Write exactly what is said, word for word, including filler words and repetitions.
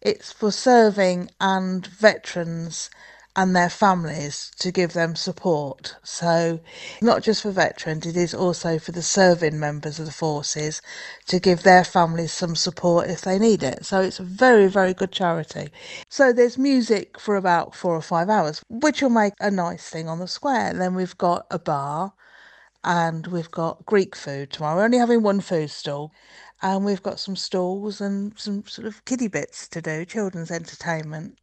It's for serving and veterans and their families to give them support. So, not just for veterans, it is also for the serving members of the forces to give their families some support if they need it. So, it's a very, very good charity. So, there's music for about four or five hours, which will make a nice thing on the square. Then we've got a bar and we've got Greek food tomorrow. We're only having one food stall, and we've got some stalls and some sort of kiddie bits to do, children's entertainment.